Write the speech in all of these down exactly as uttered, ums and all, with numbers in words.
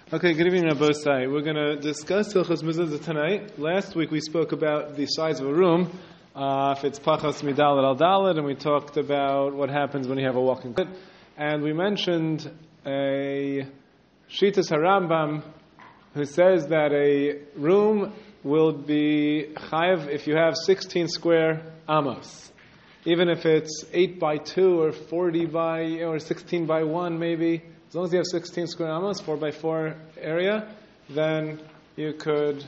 Okay, good evening, Rabbosai. We're going to discuss Hilchos Mezuzah tonight. Last week we spoke about the size of a room, uh, if it's Pachas Midalet al Dalet, and we talked about what happens when you have a walking pit. And we mentioned a Shitas HaRambam who says that a room will be chayav if you have sixteen square amos. Even if it's eight by two or forty by, or sixteen by one maybe. As long as you have sixteen square amos, four by four area, then you could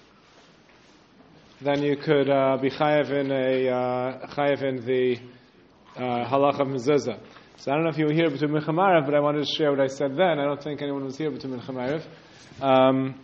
then you could uh, be chayav in a uh, chayav in the uh, halach of mezuzah. So I don't know if you were here between Mincha Marav, but I wanted to share what I said then. I don't think anyone was here between Mincha Marav. Um,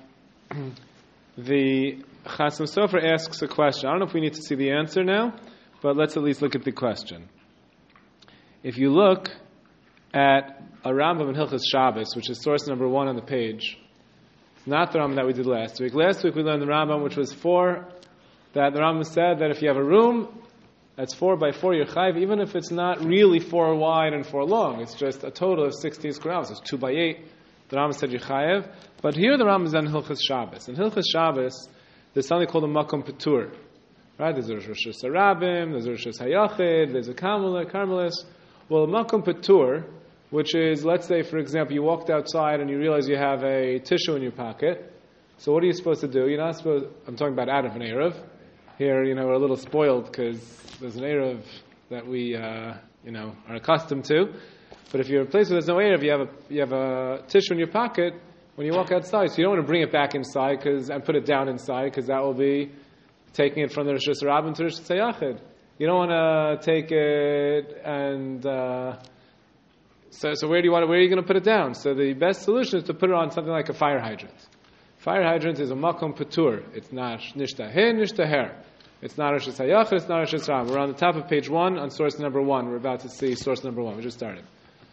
the Chasam Sofer asks a question. I don't know if we need to see the answer now, but let's at least look at the question. If you look at a Rambam in Hilchos Shabbos, which is source number one on the page. It's not the Rambam that we did last week. Last week we learned the Rambam, which was four, that the Rambam said that if you have a room that's four by four, you're chayiv, even if it's not really four wide and four long. It's just a total of sixteen square amos. It's two by eight. The Rambam said you're chayiv. But here the Rambam is on Hilchos Shabbos. In Hilchos Shabbos, there's something called a makom petur. Right? There's a Rosh Hashanah, there's a Rosh Hayachid, there's a Carmelis. Well, a makom petur, which is, let's say, for example, you walked outside and you realize you have a tissue in your pocket. So what are you supposed to do? You're not supposed, I'm talking about out of an Erev. Here, you know, we're a little spoiled because there's an Erev that we, uh, you know, are accustomed to. But if you're in a place where there's no Erev, you have a, you have a tissue in your pocket when you walk outside. So you don't want to bring it back inside cause, and put it down inside because that will be taking it from the Rosh Hashanah to Rosh Hashanah. You don't want to take it and... Uh, So, so where do you want it, where are you going to put it down? So the best solution is to put it on something like a fire hydrant. Fire hydrant is a makom petur. It's not nishta he, nishta her. It's not Rosh Hashanah, it's not Rosh Hashanah. We're on the top of page one on source number one. We're about to see source number one. We just started.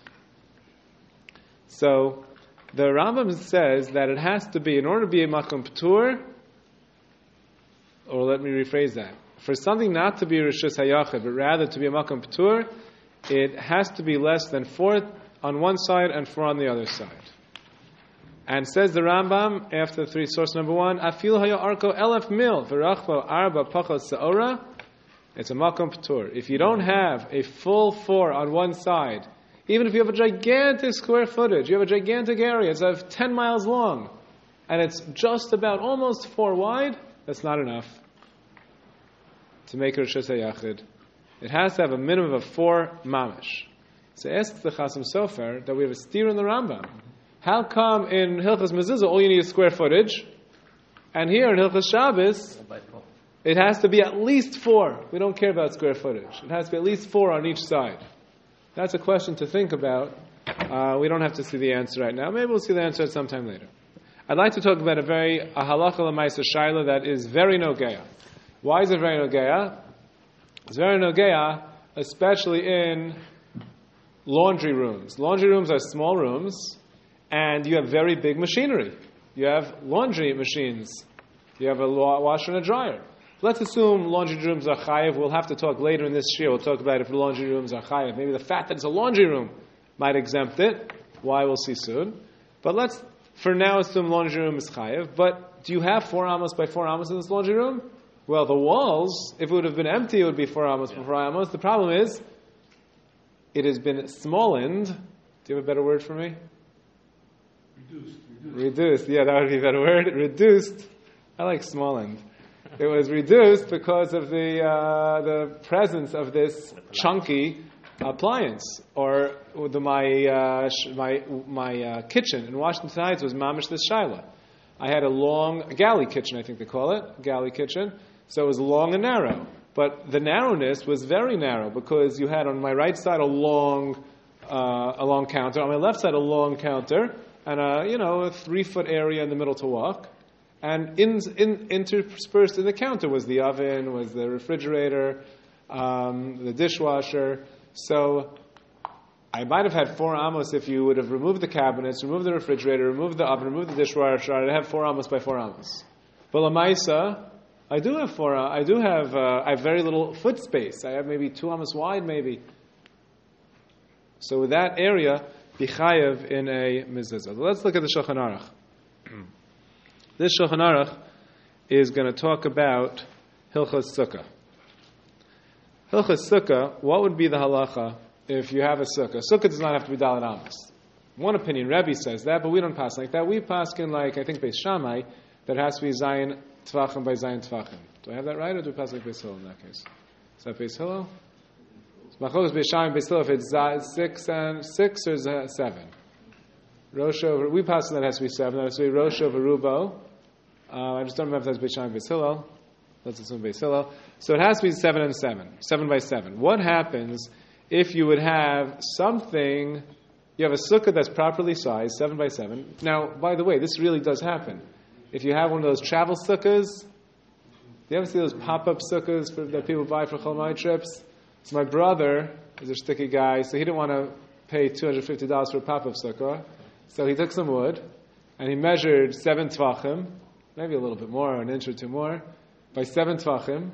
So the Rambam says that it has to be, in order to be a makom petur, or let me rephrase that, for something not to be Rosh Hashanah, but rather to be a makom petur, it has to be less than four on one side and four on the other side. And says the Rambam, after three, source number one, Afil haya arko elef mil, v'rachvo arba pachos se'ora, it's a makom petur. If you don't have a full four on one side, even if you have a gigantic square footage, you have a gigantic area, it's of ten miles long, and it's just about almost four wide, that's not enough to make a Rosh Hashanah. It has to have a minimum of four mamish. So asks the Chasam Sofer that we have a steer in the Rambam. How come in Hilchos Mezuzah all you need is square footage, and here in Hilchos Shabbos it has to be at least four? We don't care about square footage. It has to be at least four on each side. That's a question to think about. Uh, we don't have to see the answer right now. Maybe we'll see the answer at some time later. I'd like to talk about a very a halacha l'maisa shaila that is very nogeya. Why is it very nogeya? It's very nogeya, especially in laundry rooms. Laundry rooms are small rooms, and you have very big machinery. You have laundry machines. You have a washer and a dryer. Let's assume laundry rooms are chayiv. We'll have to talk later in this year. We'll talk about if the laundry rooms are chayiv. Maybe the fact that it's a laundry room might exempt it. Why, we'll see soon. But let's, for now, assume laundry room is chayiv. But do you have four amos by four amos in this laundry room? Well, the walls, if it would have been empty, it would be four amos by four amos. The problem is, it has been smallened. Do you have a better word for me? Reduced. Reduced. Reduced. Yeah, that would be a better word. Reduced. I like smallened. It was reduced because of the uh, the presence of this chunky appliance. Or the, my uh, sh- my my uh, kitchen in Washington Heights was mamish this shaila. I had a long a galley kitchen, I think they call it, galley kitchen. So it was long and narrow. But the narrowness was very narrow because you had on my right side a long uh, a long counter, on my left side a long counter, and a, you know, a three foot area in the middle to walk. And in, in, interspersed in the counter was the oven, was the refrigerator, um, the dishwasher. So I might have had four amos if you would have removed the cabinets, removed the refrigerator, removed the oven, removed the dishwasher. I'd have four amos by four amos. But Lamaisa, I do have four. Uh, I do have. Uh, I have very little foot space. I have maybe two amos wide, maybe. So with that area, be chayev in a mezuzah. Let's look at the Shulchan Aruch. This Shulchan Aruch is going to talk about Hilchos Sukkah. Hilchos Sukkah, what would be the halacha if you have a sukkah? Sukkah does not have to be Dalet Amos. One opinion, Rebbe says that, but we don't pass like that. We pass in like, I think, Beis Shammai, that has to be Zayin Tvachim by Zayin Tvachim. Do I have that right, or do we pass like Beis Hillel in that case? Is that Beis Hillel? Machlokas Beis Shammai, Beis Hillel, if it's six and six or seven. Rosh over, we pass that has to be seven. That has to be Rosh over Rubo. Uh, I just don't remember if that's Beis Shammai, Beis Hillel. Let's assume Beis Hillel. So it has to be seven and seven, seven by seven. What happens if you would have something? You have a sukkah that's properly sized, seven by seven. Now, by the way, this really does happen. If you have one of those travel sukkahs, do you ever see those pop-up sukkahs for, that people buy for Chol trips? So my brother is a shticky guy, so he didn't want to pay two hundred fifty dollars for a pop-up sukkah. So he took some wood, and he measured seven tvachim, maybe a little bit more, an inch or two more, by seven tvachim.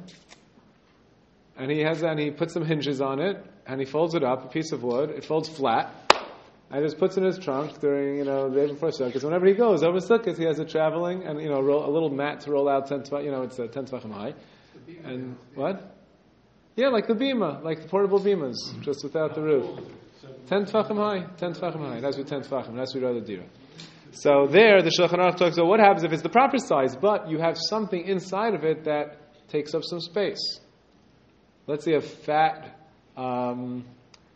And he has, and he puts some hinges on it, and he folds it up, a piece of wood. It folds flat. And just puts it in his trunk during, you know, the day before Sukkot. Because whenever he goes over Sukkot, he has it traveling, and, you know, roll, a little mat to roll out ten, you know, it's uh, ten tvachim high. And what? Yeah, like the bima, like the portable bimas, just without the roof. Ten tvachim high, ten tvachim high. It has to be ten tvachim. It has to be rather dira. So there, the Shulchan Aruch talks about what happens if it's the proper size, but you have something inside of it that takes up some space. Let's say a fat. Um,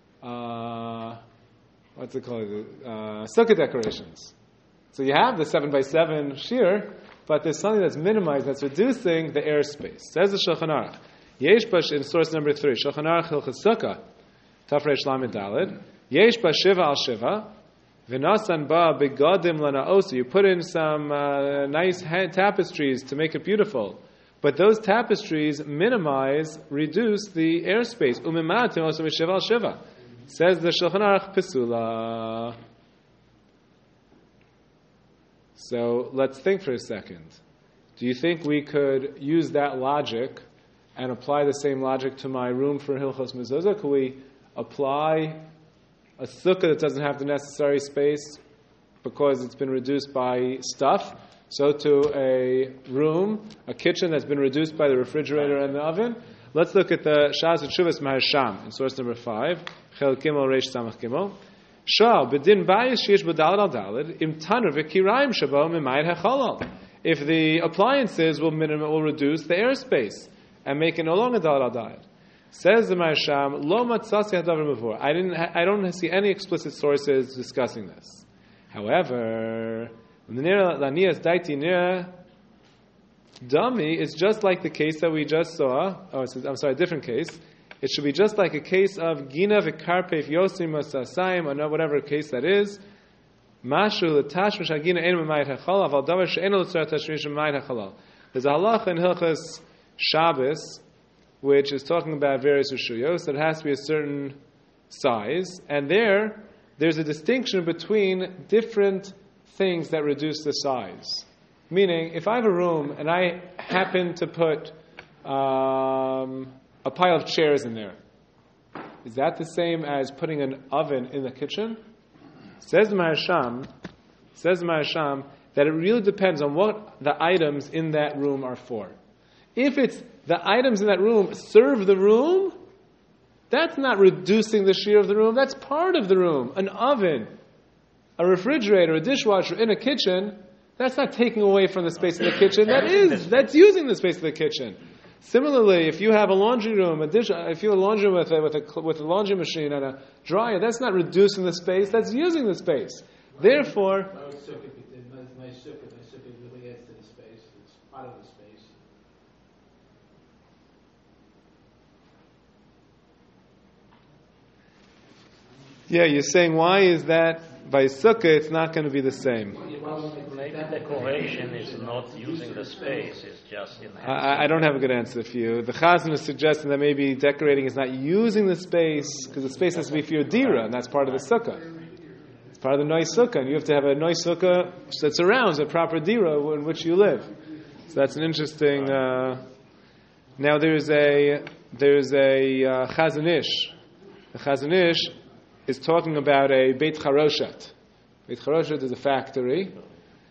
uh, What's it called? Uh, sukkah decorations. So you have the seven by seven shear, but there's something that's minimized, that's reducing the airspace. Says the Shulchan Aruch. Yesh bash in source number three. Shulchan Aruch Hilchos Sukkah. Tafresh Lamed Daled. Yesh bash shiva al shiva. V'nasan ba begadim lanaosu. You put in some uh, nice tapestries to make it beautiful. But those tapestries minimize, reduce the airspace. Umimatim also mishiva al shiva. Says the Shulchan Aruch Pesula. So let's think for a second. Do you think we could use that logic and apply the same logic to my room for Hilchos Mezuzah? Could we apply a sukkah that doesn't have the necessary space because it's been reduced by stuff? So to a room, a kitchen that's been reduced by the refrigerator and the oven? Let's look at the Shas Tshuvas Maharsham in source number five. Chel Gimel Reish Samach Gimel. Shal bedin bayis sheyesh b'dalad al dalad im taner v'kirayim shabo mimayit hachalal. If the appliances will minimum will reduce the airspace and make it no longer dalad al dalad. Says the Maharsham, lo matzasi hadavar mavur. I didn't. I don't see any explicit sources discussing this. However, the nira lanias daiti nira. Dummy is just like the case that we just saw. Oh, it's, I'm sorry, a different case. It should be just like a case of Gina v'karpef yosim asasayim, or whatever case that is. Mashu l'tashmish hagina ein b'mayit hachalal, aval davar she'en l'tzar tashmish b'mayit hachalal. There's a halacha in Hilchos Shabbos, which is talking about various rishuyos, that has to be a certain size, and there, there's a distinction between different things that reduce the size. Meaning, if I have a room and I happen to put um, a pile of chairs in there, is that the same as putting an oven in the kitchen? Says the Maharsham, says the Maharsham that it really depends on what the items in that room are for. If it's the items in that room serve the room, that's not reducing the shear of the room. That's part of the room. An oven, a refrigerator, a dishwasher in a kitchen. That's not taking away from the space of the kitchen. That is, that's using the space of the kitchen. Similarly, if you have a laundry room, a dish, if you have a laundry room with a, with a, with a laundry machine and a dryer, that's not reducing the space, that's using the space. Therefore, My sukkah, my sukkah, my sukkah really adds to the space. It's part of the space. yeah, you're saying why is that by sukkah it's not going to be the same? Maybe decoration is not using the space, it's just in I, I don't have a good answer for you. The Chazan is suggesting that maybe decorating is not using the space, because the space has to be for your dira, and that's part of the sukkah. It's part of the nice sukkah, and you have to have a nice sukkah that surrounds a proper dira in which you live. So that's an interesting... Uh, now there's a there's a uh, Chazon Ish. The Chazon Ish is talking about a Beit Charoshet. Beit Charoshet is a factory,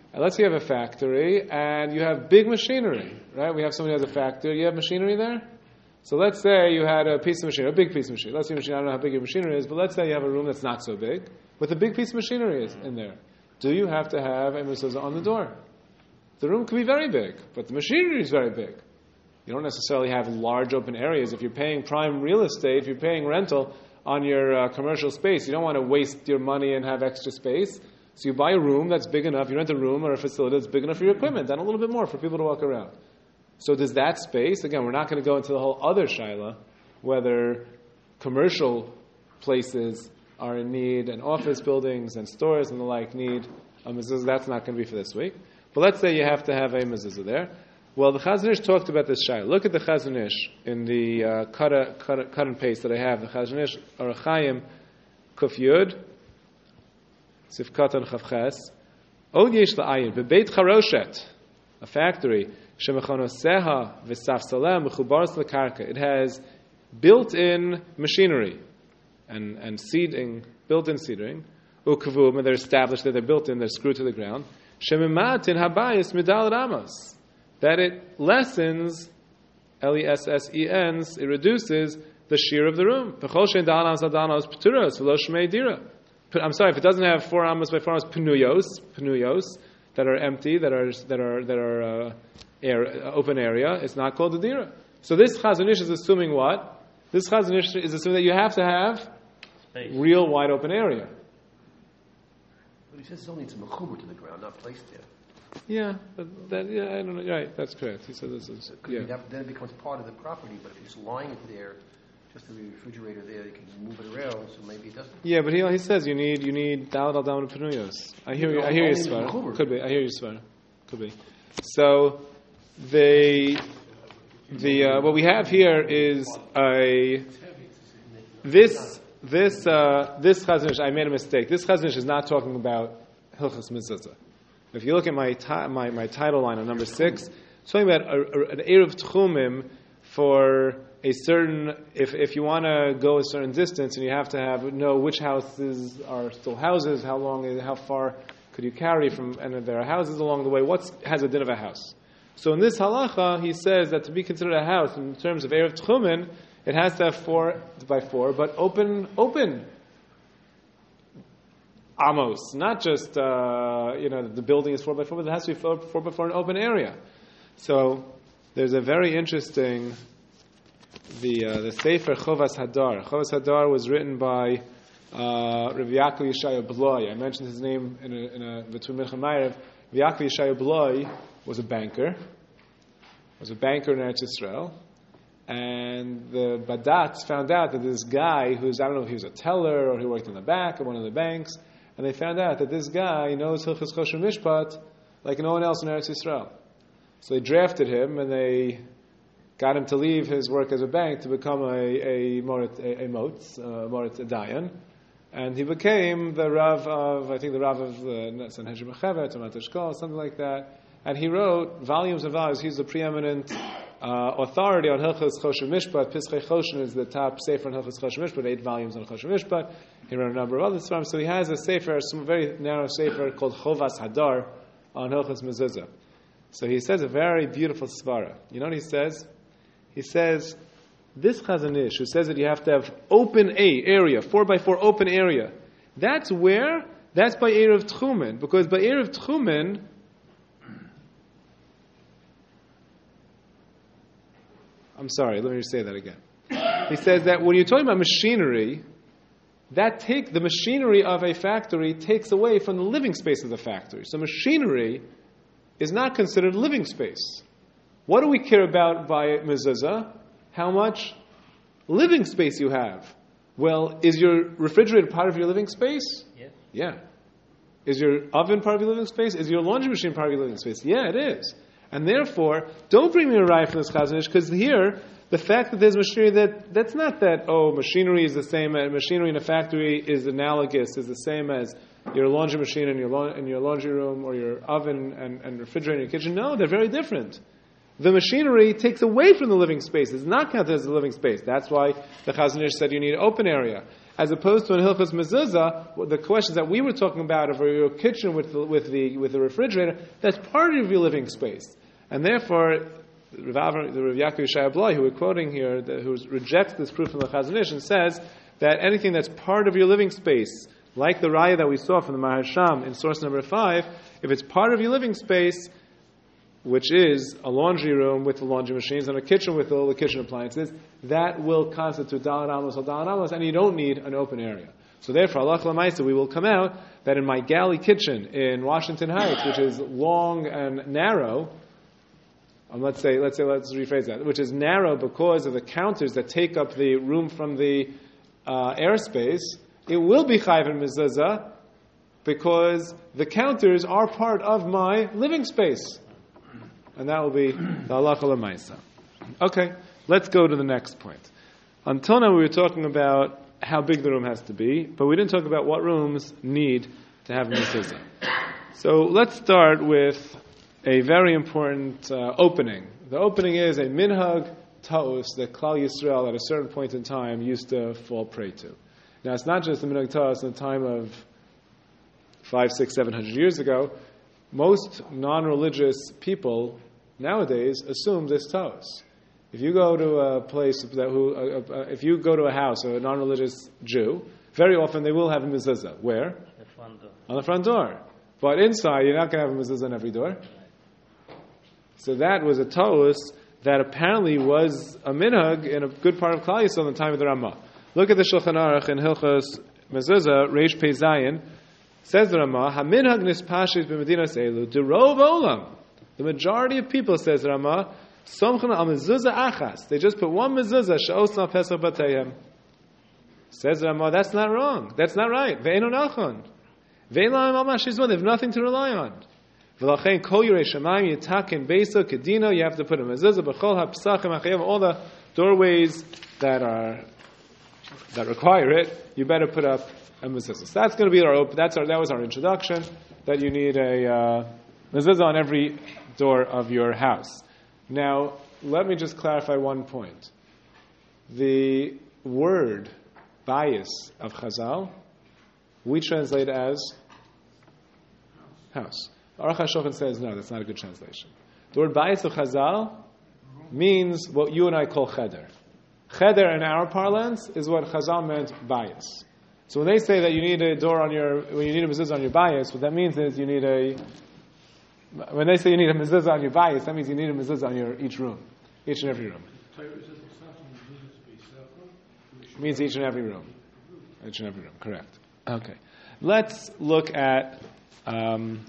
And let's say you have a factory and you have big machinery, right? We have somebody who has a factory. You have machinery there? So let's say you had a piece of machinery, a big piece of machinery. Let's say machine, I don't know how big your machinery is, but let's say you have a room that's not so big, with a big piece of machinery is in there. Do you have to have a mezuzah on the door? The room could be very big, but the machinery is very big. You don't necessarily have large open areas. If you're paying prime real estate, if you're paying rental on your uh, commercial space, you don't want to waste your money and have extra space. So you buy a room that's big enough, you rent a room or a facility that's big enough for your equipment, and a little bit more for people to walk around. So does that space, again, we're not going to go into the whole other shaila, whether commercial places are in need, and office buildings and stores and the like need a mezuzah. That's not going to be for this week. But let's say you have to have a mezuzah there. Well, the Chazon Ish talked about this shaila. Look at the Chazon Ish in the uh, cut, a, cut, a, cut and paste that I have. The Chazon Ish, Orach Chaim, Kuf Yud, Sifkat and Chavches. Od yesh la'ayin, bebeit charoshet, a factory, shemechanoseha v'safsalem mechubaras lekarka. It has built-in machinery and, and seeding, built-in seeding. Ukavum, and they're established that they're built in, they're screwed to the ground. Shemimatin habayis midal ramos. That it lessens, L E S S E Ns, it reduces the shear of the room. I'm sorry, if it doesn't have four amos by four amos, penuyos, penuyos, that are empty, that are that are that are uh, air, uh, open area, it's not called a dira. So this Chazon Ish is assuming what? This Chazon Ish is assuming that you have to have space. Real wide open area. But he says it's only it's mechuber to the ground, not placed there. Yeah, but that, yeah, I don't know. Right, that's correct. He said this is. Yeah. That, then it becomes part of the property. But if you're just lying it there, just the refrigerator there, you can move it around. So maybe it doesn't. Yeah, but he he says you need you need dalad al dam penuyos. I hear you. I hear you, Svar. Could be. I hear you, Svar. Could be. So the the uh, what we have here is a this this uh, this Chazon Ish. I made a mistake. This Chazon Ish is not talking about Hilchos Mezuzah. If you look at my, ti- my my title line on number six, it's talking about a, a, an Erev Tchumim for a certain, if if you want to go a certain distance and you have to have know which houses are still houses, how long, how far could you carry from, and if there are houses along the way, what has a din of a house? So in this halacha, he says that to be considered a house in terms of Erev Tchumen, it has to have four by four, but open, open. Amos, not just uh, you know the building is four by four, but it has to be four, four by four in an open area. So there's a very interesting the uh, the Sefer Chovas Hadar. Chovas Hadar was written by uh, Rav Yaakov Yeshaya Bloy. I mentioned his name in a, in a between Mincha Ma'ariv. Rav Yaakov Yeshaya Bloy was a banker. Was a banker in Eretz Yisrael. And the Badats found out that this guy, who's I don't know if he was a teller or he worked in the back of one of the banks. And they found out that this guy knows Hilchos Choshen Mishpat like no one else in Eretz Yisrael. So they drafted him and they got him to leave his work as a bank to become a a morit a, a motz, a morit a dayan, and he became the Rav of I think the Rav of the Sanhedrin Mechaber, Tomat Eshkol, something like that. And he wrote volumes and volumes. He's the preeminent uh, authority on Hilchos Choshen Mishpat. Pischei Choshen is the top sefer on Hilchos Choshen Mishpat, eight volumes on Choshen Mishpat. He wrote a number of other sefer. So he has a sefer, a very narrow sefer called Chovas Hadar on Hilchos Mezuzah. So he says a very beautiful svara. You know what he says? He says, this Chazon Ish, who says that you have to have open A area, four by four open area, that's where? That's by Erev Tchumen. Because by Erev Tchumen, I'm sorry, let me just say that again. He says that when you're talking about machinery, that take the machinery of a factory takes away from the living space of the factory. So machinery is not considered living space. What do we care about by mezuzah? How much living space you have. Well, is your refrigerator part of your living space? Yes. Yeah. Is your oven part of your living space? Is your laundry machine part of your living space? Yeah, it is. And therefore, don't bring me a raya from this Chazon Ish, because here, the fact that there's machinery, that that's not that, oh, machinery is the same, uh, machinery in a factory is analogous, is the same as your laundry machine in your, la- in your laundry room, or your oven and, and refrigerator in your kitchen. No, they're very different. The machinery takes away from the living space. It's not counted as a living space. That's why the Chazon Ish said you need an open area. as opposed to in Hilchos Mezuzah, the questions that we were talking about of your kitchen with the, with the with the refrigerator, that's part of your living space, and therefore, Rav, the Rav Yaakov Yishai Ablai, who we're quoting here, the, who rejects this proof from the Chazon Ish, and says that anything that's part of your living space, like the raya that we saw from the Maharsham in source number five, if it's part of your living space, which is a laundry room with the laundry machines and a kitchen with all the kitchen appliances, that will constitute Dalan Amos or Dalan Amos, and you don't need an open area. So therefore, Allah Lamaisa, we will come out that in my galley kitchen in Washington Heights, which is long and narrow, um, let's say, let's say, let's rephrase that, which is narrow because of the counters that take up the room from the uh, airspace, it will be Chayv and Mezuzah because the counters are part of my living space. And that will be the halacha l'maisa. Okay, let's go to the next point. Until now we were talking about how big the room has to be, but we didn't talk about what rooms need to have mezuzah. So let's start with a very important uh, opening. The opening is a minhag ta'us that Klal Yisrael at a certain point in time used to fall prey to. Now it's not just the minhag ta'us in the time of five, six, seven hundred years ago. Most non-religious people nowadays assume this ta'us. If you go to a place that who, uh, uh, if you go to a house of a non-religious Jew, very often they will have a mezuzah. Where? The front door. On the front door. But inside, you're not going to have a mezuzah on every door. So that was a ta'us that apparently was a minhag in a good part of Klal Yisrael in the time of the Ramah. Look at the Shulchan Aruch in Hilchos Mezuzah, Reish Pei Zayin. Says the Ramah, "Haminhag nispashis b'medinas elu derov olam." The majority of people, says the Ramah, somchen al mezuzah achas. They just put one mezuzah she'osna pesach batayim. Says the Ramah, that's not wrong. That's not right. Ve'enu nachon. Ve'elam al mashizman. They have nothing to rely on. V'lachein kol yirei shamayim yitakin beisa kedino. You have to put a mezuzah b'chol ha'psachim achayim. All the doorways that are that require it, you better put up a mezuzah. So that's going to be our that's our that was our introduction. That you need a uh, mezuzah on every door of your house. Now, let me just clarify one point. The word bayis of Chazal, we translate as house. Aruch HaShulchan says no, that's not a good translation. The word bayis of Chazal means what you and I call cheder. Cheder in our parlance is what Chazal meant bayis. So when they say that you need a door on your, when you need a mezuzah on your bayis, what that means is you need a, when they say you need a mezuzah on your bayis, that means you need a mezuzah on your each room, each and every room. It means each and every room, each and every room. Correct. Okay. Let's look at. Um,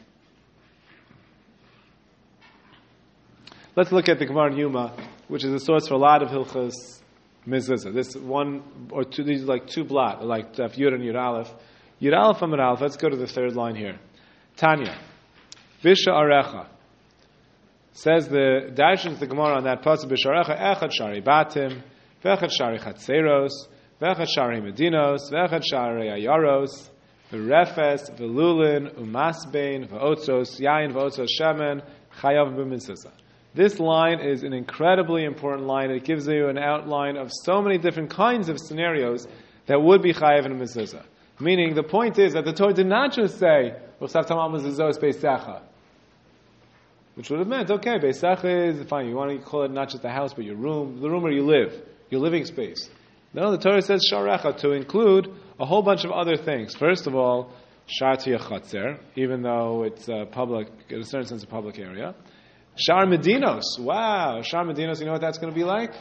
let's look at the Gemara in Yuma, which is a source for a lot of hilchos mezuzah. This one or two, these are like two blot, like Daf Yud and Yud Aleph. Yud Aleph Amud Aleph. Let's go to the third line here. Tanya. Bisha Arecha. Says the Darshan's the Gemara on that pasuk. Bisha Arecha echad shari batim, ve'echad shari chatzeros, ve'echad shari medinos, ve'echad shari ayaros, ve'refes, ve'lulin, umasbein, ve'otzos, yain, ve'otzos shemen, chayav b'mitzvah. This line is an incredibly important line. It gives you an outline of so many different kinds of scenarios that would be chayav in a mezuzah. Meaning, the point is that the Torah did not just say, "V'chsav tamam mezuzah is beisacha," which would have meant, okay, beisacha is fine. You want to call it not just the house, but your room, the room where you live, your living space. No, the Torah says sharecha to include a whole bunch of other things. First of all, shar tiyachatzer, even though it's a public, in a certain sense, a public area. Shar medinos, wow, shar medinos. You know what that's going to be like?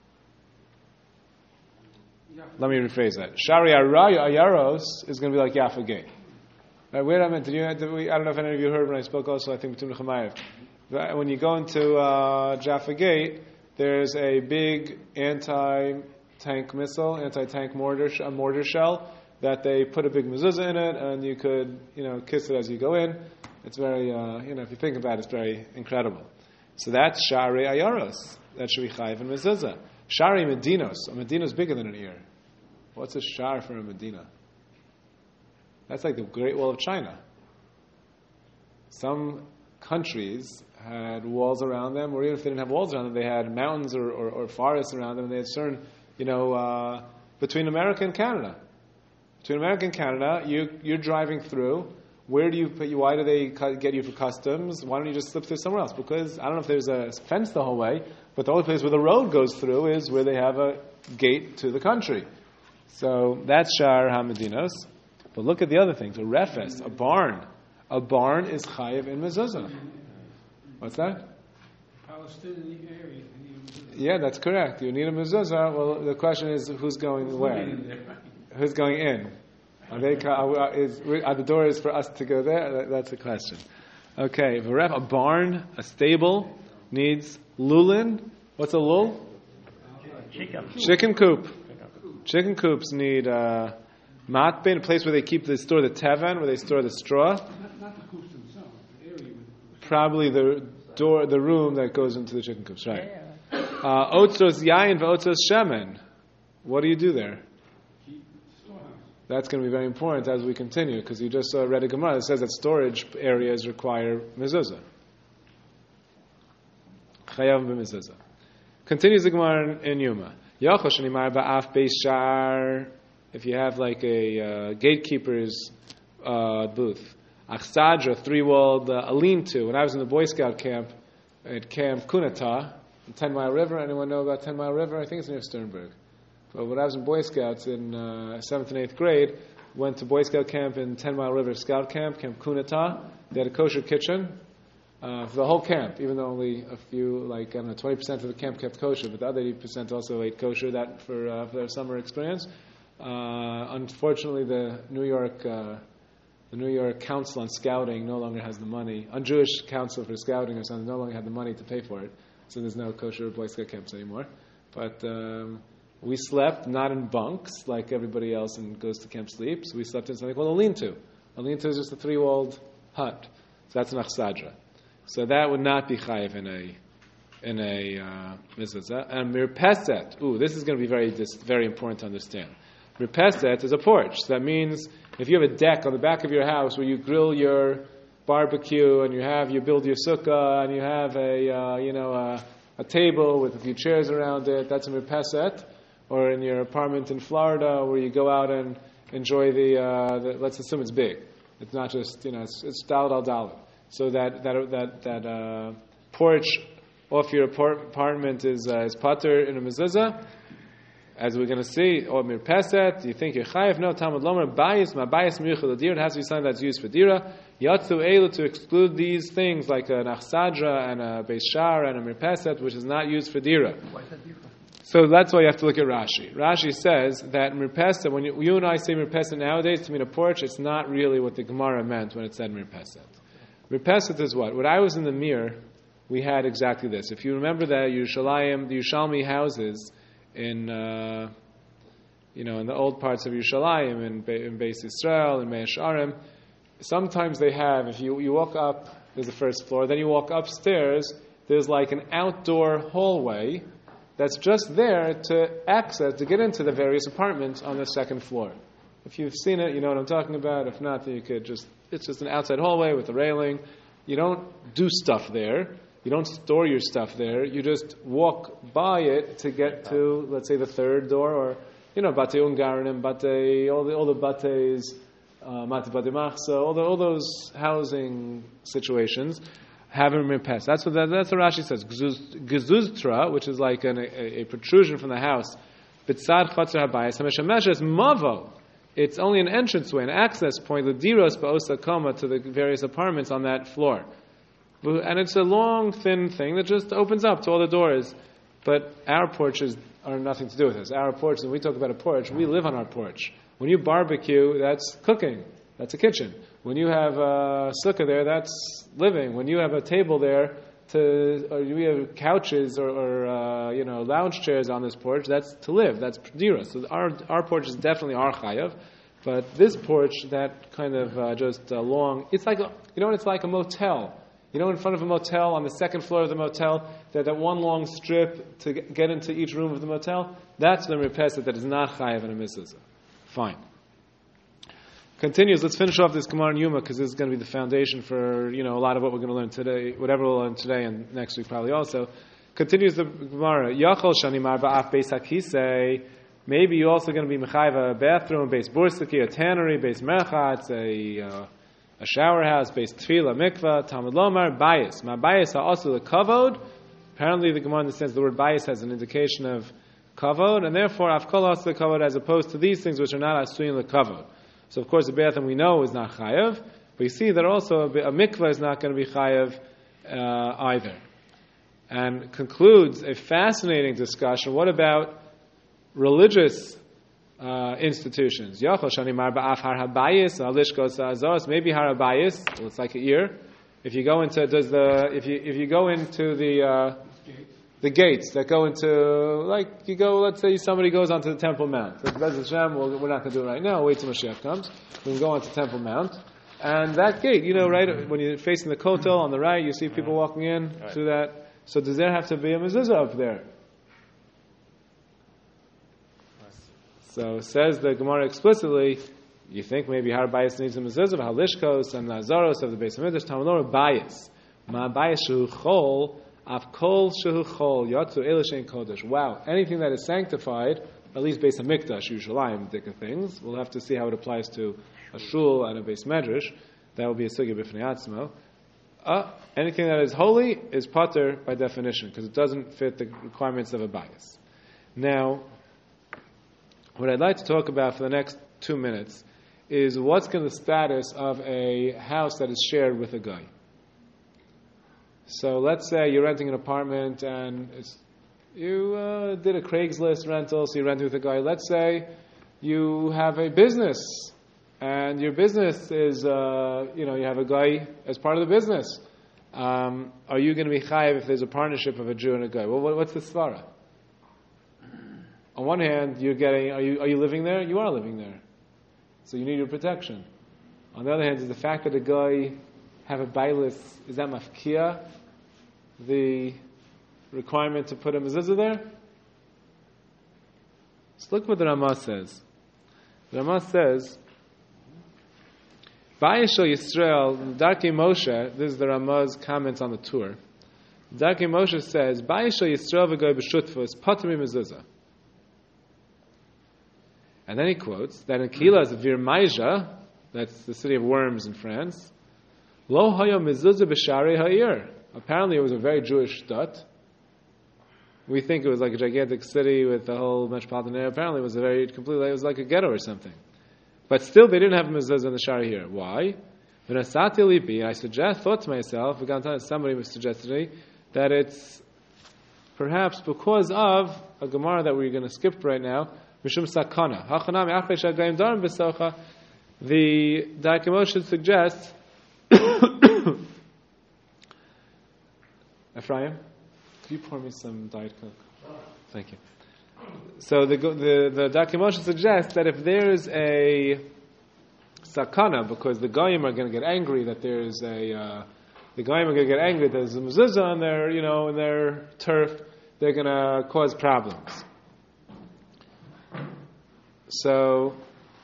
Let me rephrase that. Shari Ayaros is going to be like Yafa Gate. Right, wait a minute. Did you, did we, I don't know if any of you heard when I spoke also, I think, B'tum Nechamayev. When you go into uh, Jaffa Gate, there's a big anti-tank missile, anti-tank mortar, sh- mortar shell that they put a big mezuzah in it, and you could, you know, kiss it as you go in. It's very, uh, you know, if you think about it, it's very incredible. So that's Shari Ayaros. That should be Chayiv and mezuzah. Shari Medinos. A Medina is bigger than an ear. What's a shar for a Medina? That's like the Great Wall of China. Some countries had walls around them, or even if they didn't have walls around them, they had mountains or, or, or forests around them, and they had certain, you know, uh, between America and Canada. between America and Canada, you, you're driving through. Where do you put you? Why do they cu- get you for customs? Why don't you just slip through somewhere else? Because I don't know if there's a fence the whole way, but the only place where the road goes through is where they have a gate to the country. So that's Shar HaMedinos. But look at the other things. A refes, a barn. A barn is chayiv in mezuzah. What's that? Palestinian area. Yeah, that's correct. You need a mezuzah. Well, the question is, who's going where? Who's going in? Are they? Are, is, are the doors for us to go there? That, that's the question. Okay, a barn, a stable needs lulin. What's a lul? Chicken. Chicken coop. Chicken coops need uh, matbin, a place where they keep the store the tevan, where they store the straw. Not, not the coops themselves, the area with the coops. Probably the door, the room that goes into the chicken coops, right? Uh, Otzos yayin v'otzos shemen. What do you do there? Keep the storehouse. That's going to be very important as we continue, because you just uh, read a Gemara that says that storage areas require mezuzah. Chayav b'mezuzah. Continues the Gemara in Yuma. Yochel shenimar ba'af beishar. If you have like a uh, gatekeeper's uh, booth. Achsadra, three-walled, uh, a lean-to. When I was in the Boy Scout camp at Camp Kunata, Ten Mile River. Anyone know about Ten Mile River? I think it's near Sternberg. But when I was in Boy Scouts in uh, seventh and eighth grade, went to Boy Scout camp in Ten Mile River Scout Camp, Camp Kunata. They had a kosher kitchen uh, for the whole camp, even though only a few, like, I don't know, twenty percent of the camp kept kosher, but the other eighty percent also ate kosher, that for, uh, for their summer experience. Uh, unfortunately, the New York... Uh, The New York Council on Scouting no longer has the money. Un-Jewish Council for Scouting or something no longer had the money to pay for it. So there's no kosher Boy Scout camps anymore. But um, we slept not in bunks like everybody else and goes to camp sleeps. We slept in something called a lean-to. A lean-to is just a three-walled hut. So that's an achsadra. So that would not be chayiv in a in a uh, mezuzah. And mirpeset. Ooh, this is going to be very this, very important to understand. Mirpeset is a porch. So that means if you have a deck on the back of your house where you grill your barbecue and you have you build your sukkah and you have a uh, you know a, a table with a few chairs around it, that's a mirpeset. Or in your apartment in Florida where you go out and enjoy the, uh, the let's assume it's big. It's not just you know it's it's daled al daled. So that that that that uh, porch off your apartment is uh, is pater in a mezuzah. As we're going to see, or mirpeset, you think you're chayiv? No, Talmud Lomer, bayis, ma bayis miyuchel adira. It has to be something that's used for dira. Yatsu elu, to exclude these things like an achsadra and a beis shar and a mirpeset, which is not used for dira. Why is that different? So that's why you have to look at Rashi. Rashi says that mirpeset, when you, you and I say mirpeset nowadays to mean a porch, it's not really what the Gemara meant when it said mirpeset. Mirpeset is what? When I was in the Mir, we had exactly this. If you remember that Yerushalayim, the Yerushalmi houses, in uh, you know in the old parts of Yerushalayim, in, Be- in Beis Yisrael, in Mea Shearim, sometimes they have, if you, you walk up, there's the first floor, then you walk upstairs, there's like an outdoor hallway that's just there to access, to get into the various apartments on the second floor. If you've seen it, you know what I'm talking about. If not, then you could just, it's just an outside hallway with a railing. You don't do stuff there. You don't store your stuff there. You just walk by it to get to, let's say, the third door, or, you know, Bate Ungaranim, Bate, all the all the Bates, uh, Mate Bate Machsa, all the all those housing situations have a mirpes. That's what that, that's what Rashi says. Gezuztra, which is like an, a, a protrusion from the house. Bitzad Chatzar Habayis Hameshamesh is Mavo. It's only an entranceway, an access point. The diros ba'osa kama to the various apartments on that floor. And it's a long, thin thing that just opens up to all the doors. But our porches are nothing to do with this. Our porch, when we talk about a porch, we live on our porch. When you barbecue, that's cooking. That's a kitchen. When you have a sukkah there, that's living. When you have a table there, to, or you have couches or, or uh, you know lounge chairs on this porch, that's to live. That's p'dira. So our our porch is definitely our chayav. But this porch, that kind of uh, just uh, long, it's like a, you know what it's like a motel. You know, in front of a motel, on the second floor of the motel, that that one long strip to get into each room of the motel, that's the mirpeset that is not chayav in a mezuzah. Fine. Continues, let's finish off this Gemara in Yuma, because this is going to be the foundation for, you know, a lot of what we're going to learn today, whatever we'll learn today and next week probably also. Continues the Gemara, Yachol shanimar ba'af beis hakisei, maybe you're also going to be mechayiv a bathroom, base bursaki, a tannery, base merchatz, a uh, a shower house, base tefillah, mikvah, Talmud lomar, bias. My bias are also the kavod. Apparently, the Gemara understands the word bias has an indication of kavod, and therefore afkol also the kavod, as opposed to these things which are not asuyin the kavod. So, of course, the bathroom we know is not chayav, but you see that also a, a mikvah is not going to be chayav uh, either. And concludes a fascinating discussion. What about religious uh, institutions? Maybe harabayis. Well, it's like an ear. If you go into does the if you if you go into the uh, the gates that go into, like you go, let's say somebody goes onto the Temple Mount. So Bez Hashem, well, we're not going to do it right now. Wait till Mashiach comes. We can go onto Temple Mount. And that gate, you know, right, when you're facing the Kotel on the right, you see people walking in right. through that. So does there have to be a mezuzah up there? So says the Gemara explicitly, you think maybe Har Bayis needs a mezuzah, Halishkos and Nazaros of the Beis Hamikdash, Talmud Bayis. Ma Bayis Shehu Chol, Av Kol Shehu Chol, Yatzu Eila Shein Kodesh. Wow, anything that is sanctified, at least Beis Hamikdash, Yerushalayim, different things. We'll have to see how it applies to a shul and a Beis Medrash. That will be a sugya b'fnei atzmo. Uh, anything that is holy is pater by definition, because it doesn't fit the requirements of a bias. Now, what I'd like to talk about for the next two minutes is what's going to the status of a house that is shared with a guy. So let's say you're renting an apartment and it's, you uh, did a Craigslist rental, so you rent with a guy. Let's say you have a business and your business is, uh, you know, you have a guy as part of the business. Um, are you going to be chayiv if there's a partnership of a Jew and a guy? Well, what's the svara? On one hand, you're getting, are you are you living there? You are living there. So you need your protection. On the other hand, is the fact that a guy have a bailis, is that mafkia, the requirement to put a mezuzah there? Let's look what the Ramah says. The Ramah says, Ba'yishal Yisrael, Darkei Moshe, this is the Ramah's comments on the tour. Darkei Moshe says, Ba'yishal Yisrael v'goy b'shutfus, patri mezuzah. And then he quotes that in Kilas Virmaija, that's the city of worms in France, Lo hayo mezuzah b'sharei ha'ir. Apparently it was a very Jewish stat. We think it was like a gigantic city with the whole metropolitan area. Apparently it was a very completely, it was like a ghetto or something. But still they didn't have mezuzah in the shari here. Why? I suggest, thought to myself, somebody suggested to me, that it's perhaps because of a Gemara that we're going to skip right now, Mishum Sakana. The Darkei Moshe suggests Ephraim, could you pour me some Diet Coke? Thank you. So the the the Darkei Moshe suggests that if there is a sakana, because the goyim are going to get angry that there is a uh, the goyim are going to get angry that there's a mezuzah on their you know in their turf, they're going to cause problems. So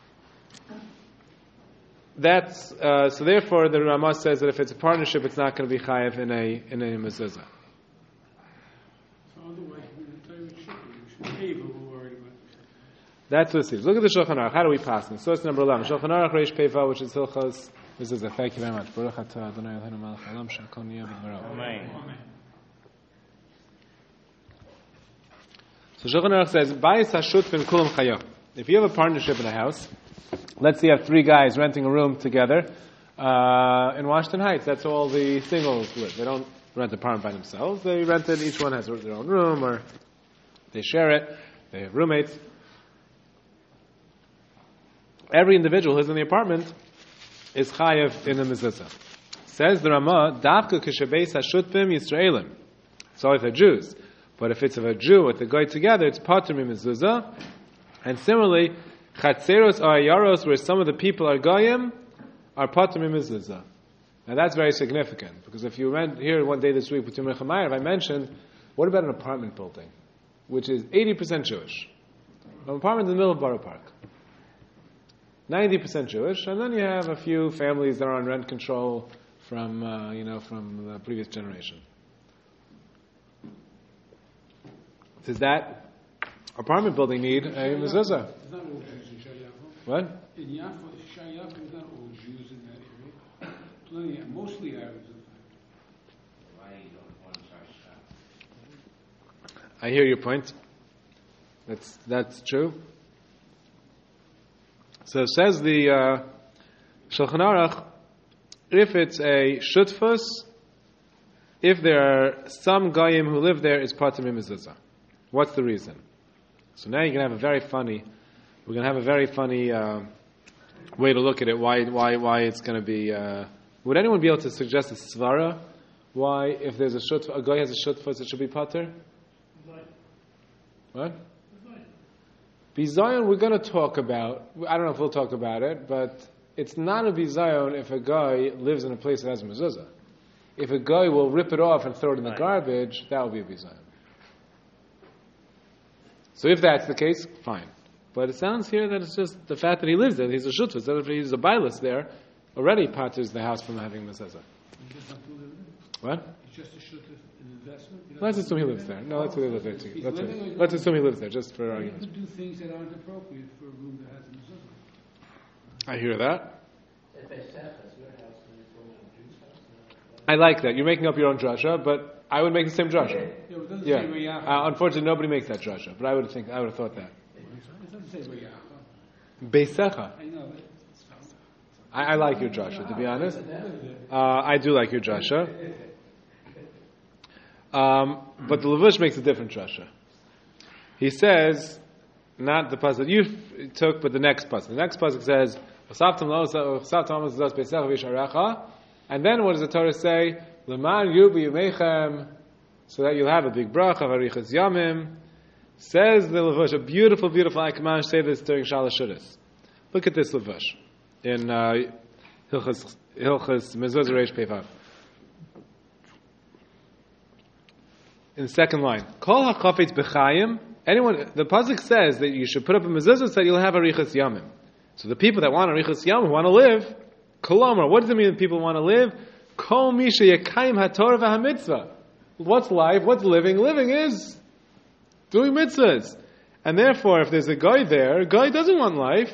that's uh, so. Therefore, the Ramah says that if it's a partnership, it's not going to be chayav in a in a mezuzah. So otherwise, we're going to tell you it should be. We should pay, but we're worried about it. That's what it says. Look at the Shulchan Aruch. How do we pass this? Source number eleven. Shulchan Aruch Reish Peiva, which is Hilchos mezuzah. Thank you very much. Baruch atah Adonai Eloheinu melech haolam she'akol niyeh b'dvaro. Amen. So Shulchan Aruch says, "Bayis hashutfim kulam chayav." If you have a partnership in a house, let's say you have three guys renting a room together uh, in Washington Heights. That's all the singles live. They don't rent an apartment by themselves. They rent it. Each one has their own room, or they share it. They have roommates. Every individual who's in the apartment is chayav in the mezuzah. Says the Ramah, "Davka kishabeis hashutfim Yisraelim." So if they're Jews, but if it's of a Jew with the guy together, it's pater mezuzah. And similarly, Chatzeros or Ayaros, where some of the people are Goyim, are Pater mezuzah. Now that's very significant, because if you went here one day this week with Yom Chamayr, I mentioned, what about an apartment building, which is eighty percent Jewish? An apartment in the middle of Borough Park. ninety percent Jewish, and then you have a few families that are on rent control from, uh, you know, from the previous generation. Does that apartment building need a mezuzah. It's not all Jews in Shar Yaakov. What? In Yaakov, Shar Yaakov is not all Jews in that area. Plenty, mostly Arabs. I hear your point. That's that's true. So says the uh, Shulchan Aruch, if it's a shutfus, if there are some goyim who live there, it's patur mimezuzah. What's the reason? So now you're going to have a very funny, we're going to have a very funny uh, way to look at it, why why why it's going to be, uh, would anyone be able to suggest a svara? Why, if there's a shut, a guy has a shutfus, it should be patur? What? Bizayon, we're going to talk about, I don't know if we'll talk about it, but it's not a bizayon if a guy lives in a place that has a mezuzah. If a guy will rip it off and throw it in the garbage, that will be a bizayon. So if that's the case, fine. But it sounds here that it's just the fact that he lives there, he's a shutfus, that if he's a bailus there, already paters the house from having mezuzah. What? It's just a shut an investment. Let's assume he lives there. No, let's assume he lives there too. Let's, let's assume he lives there, just for You argument. could do things that aren't appropriate for a room that has a mezuzah. I hear that. If they said that's your house and it's going to a Jew's house, no. I like that. You're making up your own drasha, but I would make the same drasha. Yeah, but it doesn't Yeah. say Rayach. Uh, unfortunately, nobody makes that drasha, but I would think I would have thought that. It doesn't say Rayach. Beisecha. I know, but I, I like your drasha, to be honest. Uh, I do like your drasha. Um, but the Levush makes a different drasha. He says, not the pasuk you f- took, but the next pasuk. The next pasuk says, and then what does the Torah say? L'man yubi yumechem, so that you'll have a big bracha of arichas yamim. Says the Levush, a beautiful, beautiful. I command say this during Shalosh Shudas. Look at this Levush in uh, Hilchas Hilchas Mezuzah Reish Peivav. In the second line, Kol hachafetz b'chayim. Anyone, the pasuk says that you should put up a mezuzah so that you'll have arichas yamim. So the people that want arichas yamim, who want to live, kolomar. What does it mean that people want to live? Kol misha yekayim haTorah v'hamitzvah. What's life? What's living? Living is doing mitzvahs. And therefore, if there's a guy there, a guy doesn't want life.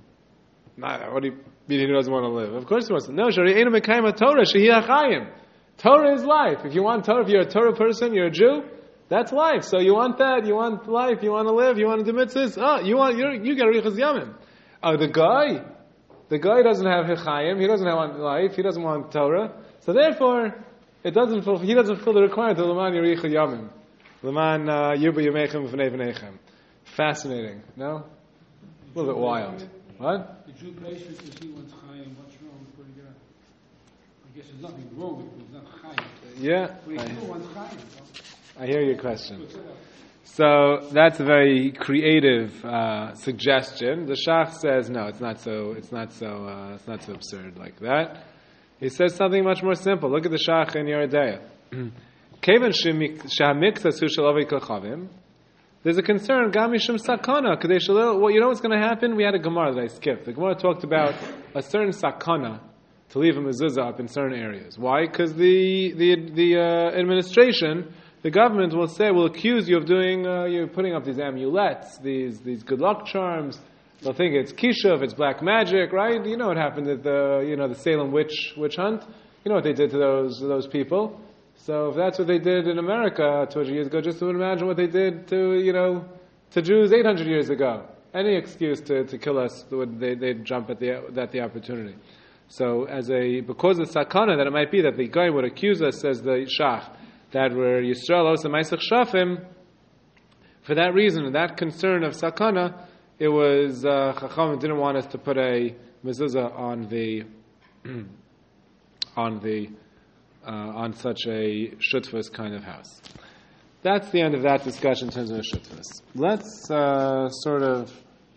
Nah, what do you mean he doesn't want to live? Of course he wants to. No, shari'enu mekayim haTorah shehi hachayim. Torah is life. If you want Torah, if you're a Torah person, you're a Jew, that's life. So you want that, you want life, you want to live, you want to do mitzvahs. Oh, you want, you're, you get Arichas Yamim. Oh, the guy, the guy doesn't have Hechayim, he doesn't have life, he doesn't want Torah. So therefore, it doesn't fulfill, he doesn't fulfill the requirement of L'man Yericha Yamim. L'man Yuba Yamechem V'nei V'nechem. Fascinating, no? A little bit wild. What? the Jew pays because he wants Chaim. What's wrong with putting it up? I guess there's nothing wrong with it. It's not Chaim. Yeah. But he I, still wants Chaim. I hear your question. Puts it up. So that's a very creative uh, suggestion. The Shach says no, it's not so. It's not so. Uh, it's not so absurd like that. He says something much more simple. Look at the Shach in Yeridea. Kevan shamiksasu shalavei kachavim. There's a concern. Gamishum sakana. Well, you know what's going to happen? We had a Gemara that I skipped. The Gemara talked about a certain sakana to leave a mezuzah up in certain areas. Why? Because the the the uh, administration. The government will say, will accuse you of doing, uh, you're putting up these amulets, these these good luck charms. They'll think it's kishuv, it's black magic, right? You know what happened at the, you know, the Salem witch witch hunt. You know what they did to those those people. So if that's what they did in America two hundred years ago, just imagine what they did to, you know, to Jews eight hundred years ago. Any excuse to, to kill us, they they'd jump at the at the opportunity. So as a because of sakana that it might be that the guy would accuse us, says the Shach, that were Yisrael also Maisach Shafim, for that reason, that concern of sakana, it was uh, Chacham didn't want us to put a mezuzah on the on the uh, on such a shutfus kind of house. That's the end of that discussion in terms of a shutfus. Let's uh, sort of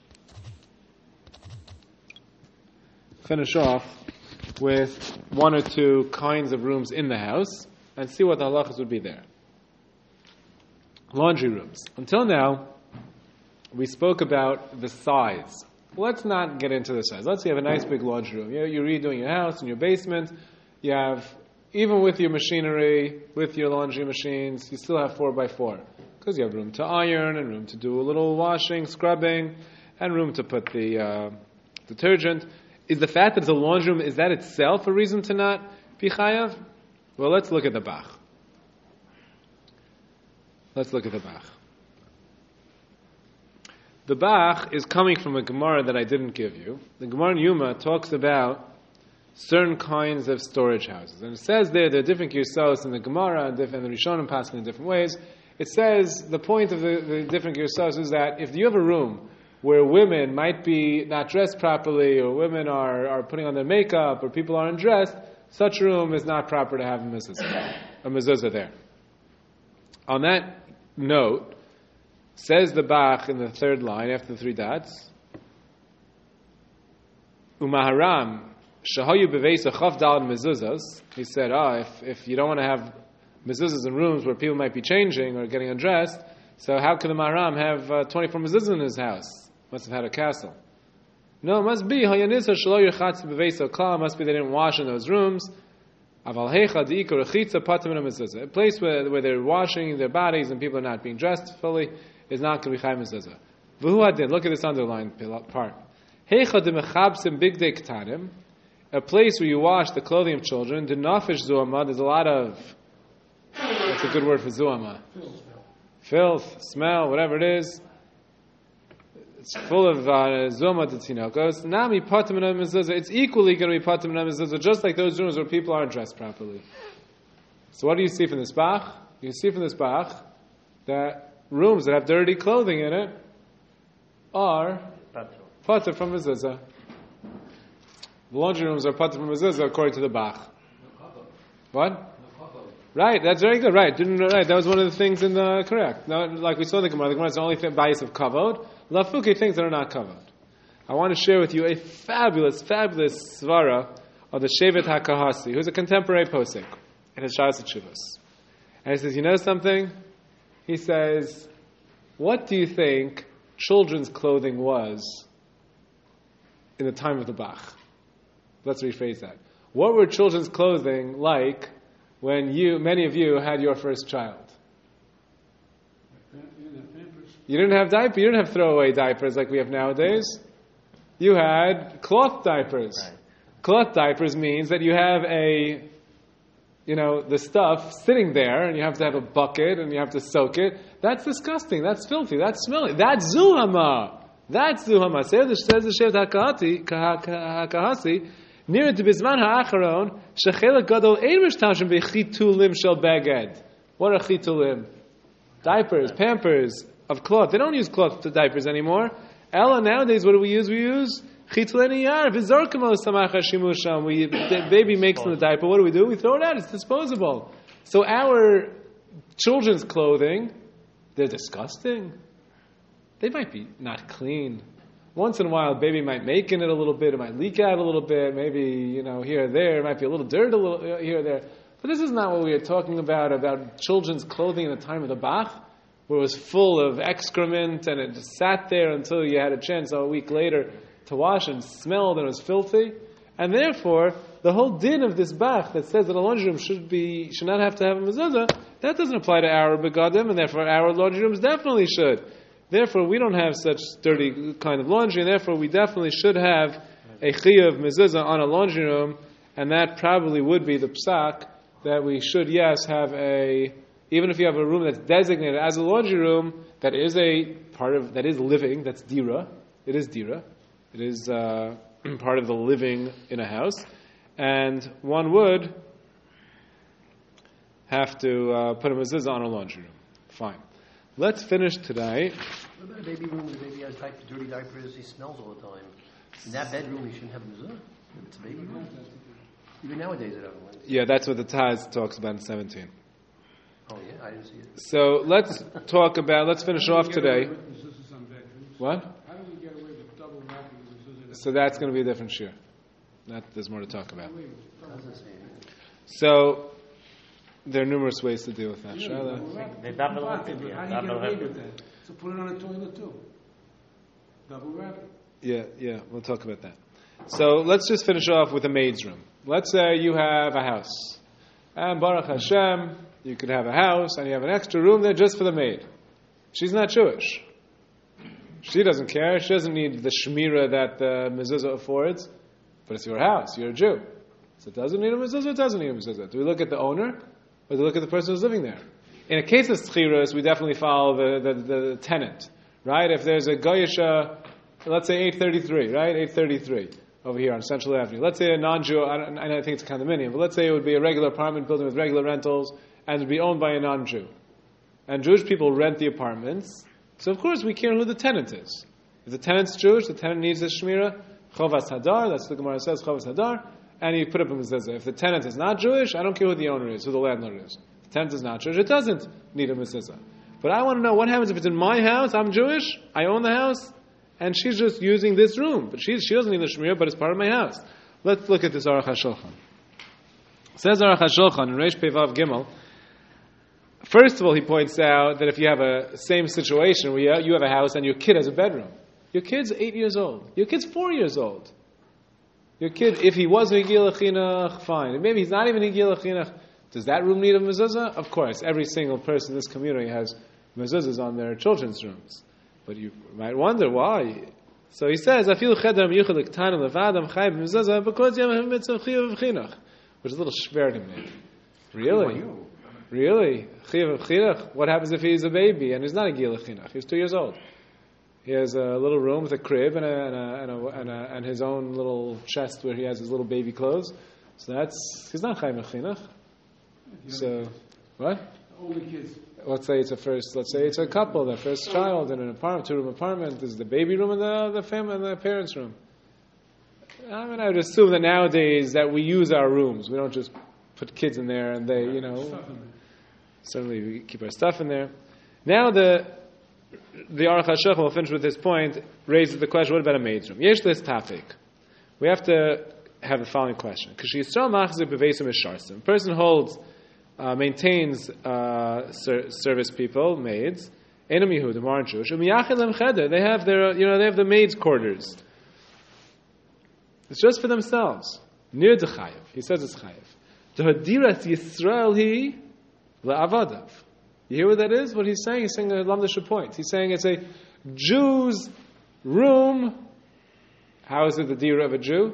finish off with one or two kinds of rooms in the house and see what the halachas would be there. Laundry rooms. Until now, we spoke about the size. Let's not get into the size. Let's say you have a nice big laundry room. You're, you're redoing your house in your basement. You have even with your machinery, with your laundry machines, you still have four by four. Because you have room to iron, and room to do a little washing, scrubbing, and room to put the uh, detergent. Is the fact that it's a laundry room, is that itself a reason to not be chayav? Well, let's look at the Bach. Let's look at the Bach. The Bach is coming from a Gemara that I didn't give you. The Gemara in Yuma talks about certain kinds of storage houses. And it says there, there are different girsos in the Gemara, and the Rishonim passing in different ways. It says, the point of the, the different girsos is that if you have a room where women might be not dressed properly, or women are, are putting on their makeup, or people aren't dressed, such a room is not proper to have a mezuzah, a mezuzah there. On that note, says the Bach in the third line after the three dots, Umaharam shahayu beveisa chav dal mezuzahs. He said, ah, oh, if if you don't want to have mezuzahs in rooms where people might be changing or getting undressed, so how could the Maharam have uh, twenty-four mezuzahs in his house? Must have had a castle. No, it must be hayanisa shalo yirchatz beveisa kal. Must be they didn't wash in those rooms. Aval hecha diikar rechitza patim in a mezuzah. A place where where they're washing their bodies and people are not being dressed fully is not going to be chayv mezuzah. V'hu adin. Look at this underlined part. Hecha de mechabsim bigdei ktanim. A place where you wash the clothing of children. The nafish zuama. There's a lot of. That's a good word for zuama. Filth, smell, whatever it is. It's full of zuama to tinokos. Nami patim and mezuzah. It's equally going to be patim and mezuzah, just like those rooms where people aren't dressed properly. So what do you see from this Bach? You see from this Bach that rooms that have dirty clothing in it are patim from mezuzah. The laundry rooms are patim from mezuzah according to the Bach. What? Right, that's very good. Right, didn't right. That was one of the things in the correct. Now, like we saw in the Gemara, the Gemara is the only thing, bias of kavod. Lafuke things that are not kavod. I want to share with you a fabulous, fabulous svara of the Shevet HaKahasi, who's a contemporary posek in his Sharas Tshuvos. And he says, you know something? He says, what do you think children's clothing was in the time of the Bach? Let's rephrase that. What were children's clothing like when you, many of you, had your first child? You didn't have diapers. You didn't have throwaway diapers like we have nowadays. You had cloth diapers. Right. Cloth diapers means that you have a, you know, the stuff sitting there, and you have to have a bucket, and you have to soak it. That's disgusting. That's filthy. That's smelly. That's zuhama. That's zuhama. Says the Shevet HaKahasi. Near to Bisman HaAcharon, Shechelek Gadol Ein Mishtashim Bechitulim Shel Beged. What are chitulim? Diapers, pampers of cloth. They don't use cloth to diapers anymore. Ella, nowadays, what do we use? We use chitulei niyar. V'zorkamos samacha shimusham. We, the baby makes in the diaper. What do we do? We throw it out. It's disposable. So our children's clothing, they're disgusting. They might be not clean. Once in a while, baby might make in it a little bit. It might leak out a little bit. Maybe, you know, here or there. It might be a little dirt a little here or there. But this is not what we are talking about, about children's clothing in the time of the Bach, where it was full of excrement and it just sat there until you had a chance a week later to wash and smelled and it was filthy. And therefore, the whole din of this Bach that says that a laundry room should be should not have to have a mezuzah, that doesn't apply to our begadim, and therefore our laundry rooms definitely should. Therefore, we don't have such dirty kind of laundry, and therefore we definitely should have a chiyuv mezuzah on a laundry room, and that probably would be the psak that we should, yes, have a, even if you have a room that's designated as a laundry room, that is a part of, that is living, that's dira, it is dira, it is uh, part of the living in a house, and one would have to uh, put a mezuzah on a laundry room. Fine. Let's finish today. What about a baby room where the baby has type, dirty diapers, he smells all the time? In that bedroom, you shouldn't have mezuzah. If it's a baby room. Even nowadays, it happens. Yeah, that's what the Taz talks about in seventeen. Oh, yeah? I didn't see it. So let's talk about, let's finish off today. What? How do we get away with double wrapping mezuzah? So that's going to be a different shir. That, there's more to talk about. Doesn't say it. So, there are numerous ways to deal with that. Shall They double wrap it, yeah. How do you get Double away wrap with it. that? So put it on a toilet too. Double wrap it. Yeah, yeah, we'll talk about that. So let's just finish off with a maid's room. Let's say you have a house. And Baruch Hashem, you could have a house and you have an extra room there just for the maid. She's not Jewish. She doesn't care. She doesn't need the shmira that the mezuzah affords. But it's your house. You're a Jew. So it doesn't need a mezuzah, it doesn't need a mezuzah. Do we look at the owner or do we look at the person who's living there? In a case of schirus, we definitely follow the, the, the tenant. Right? If there's a goyisha, let's say eight thirty-three, right? eight thirty-three over here on Central Avenue. Let's say a non-Jew, I, don't, I think it's a condominium, but let's say it would be a regular apartment building with regular rentals and it would be owned by a non-Jew. And Jewish people rent the apartments, so of course we care who the tenant is. If the tenant's Jewish, the tenant needs this shmira, chovas hadar, that's what the Gemara says, chovas hadar, and you put up a mezuzah. If the tenant is not Jewish, I don't care who the owner is, who the landlord is. If the tenant is not Jewish, it doesn't need a mezuzah. But I want to know what happens if it's in my house, I'm Jewish, I own the house, and she's just using this room. But she, she doesn't need the shmira, but it's part of my house. Let's look at this Aruch HaShulchan. Says Aruch HaShulchan in Reish Pei Vav Gimel, first of all, he points out that if you have a same situation where you have a house and your kid has a bedroom, your kid's eight years old, your kid's four years old. Your kid, if he was Higil Chinuch, fine. Maybe he's not even Higil Chinuch. Does that room need a mezuzah? Of course, every single person in this community has mezuzahs on their children's rooms. But you might wonder why. So he says, I feel cheder miyuchad l'ktanim levadam chayv mezuzah because you have a mitzvah chiyuv chinuch, which is a little schwer to me. Really? Really? Chiyuv chinuch? What happens if he's a baby and he's not a gil chinuch? He's two years old. He has a little room with a crib and a, and a, and a, and, a, and his own little chest where he has his little baby clothes. So that's he's not chayv chinuch. So what? Older kids. Let's say it's a first. Let's say it's a couple, their first child in an apartment, two-room apartment. This is the baby room and the the family and the parents' room. I mean, I would assume that nowadays that we use our rooms. We don't just put kids in there and they, you know. Certainly, we keep our stuff in there. Now the the Aruch HaShulchan, will finish with this point, raises the question: what about a maid's room? Yesh this topic. We have to have the following question: because Yisrael machzir b'veisim misharsim. A person holds. Uh, maintains uh, ser- service people, maids. Enam Yehudim aren't Jewish. They have their, you know, they have the maids' quarters. It's just for themselves. Near the chayiv, he says it's chayiv. The hadirat Yisrael he la'avadav. You hear what that is? What he's saying? He's saying a lamdasha point. He's saying it's a Jew's room. How is it the dira of a Jew?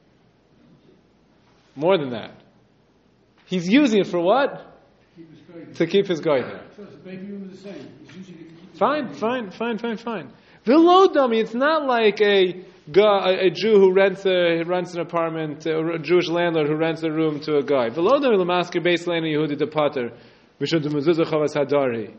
More than that. He's using it for what? Keep to keep his guy there. So the baby room is the same. He's using it to keep his Fine, baby. fine, fine, fine, fine. Below dummy, it's not like a, a, a Jew who rents a rents an apartment, a Jewish landlord who rents a room to a guy. Below dummy, l'masker beis leina Yehudi de pater, mishum de mezuzah chavas hadari.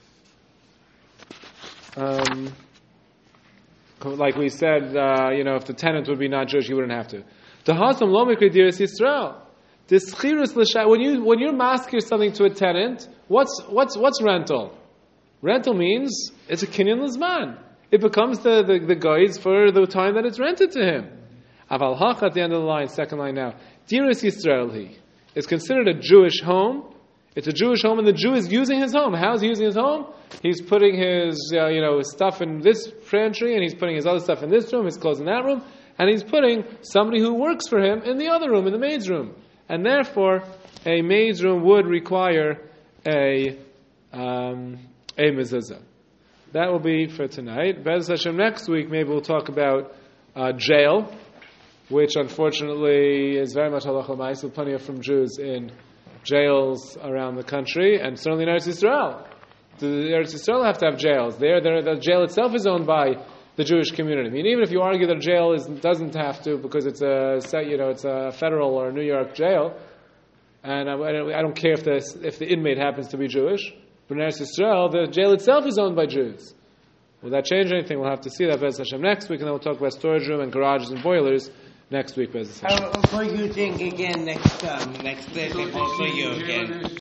Um, like we said, uh, you know, if the tenant would be not Jewish, he wouldn't have to. The hasam lo mikri diras Yisrael. This chirus l'shay, when you when you're masking something to a tenant, what's what's what's rental? Rental means it's a kinyan l'zman. It becomes the, the, the guides for the time that it's rented to him. Aval hach at the end of the line, second line now. Diras Yisrael he is considered a Jewish home. It's a Jewish home, and the Jew is using his home. How is he using his home? He's putting his uh, you know his stuff in this pantry, and he's putting his other stuff in this room, his clothes in that room, and he's putting somebody who works for him in the other room, in the maid's room. And therefore, a maid's room would require a um, a mezuzah. That will be for tonight. Be'ez Hashem, next week maybe we'll talk about uh, jail, which unfortunately is very much halacha l'maaseh. Plenty of from Jews in jails around the country, and certainly in Eretz Yisrael. The Eretz Yisrael have to have jails. There, there, the jail itself is owned by the Jewish community. I mean, even if you argue that jail is, doesn't have to because it's a you know it's a federal or a New York jail, and I, I don't care if the if the inmate happens to be Jewish, but in Eretz Yisrael, the jail itself is owned by Jews. Will that change anything? We'll have to see that Be'ez Hashem next week, and then we'll talk about storage room and garages and boilers next week. Be'ez Hashem. How will you think again next um, next day? Also you again.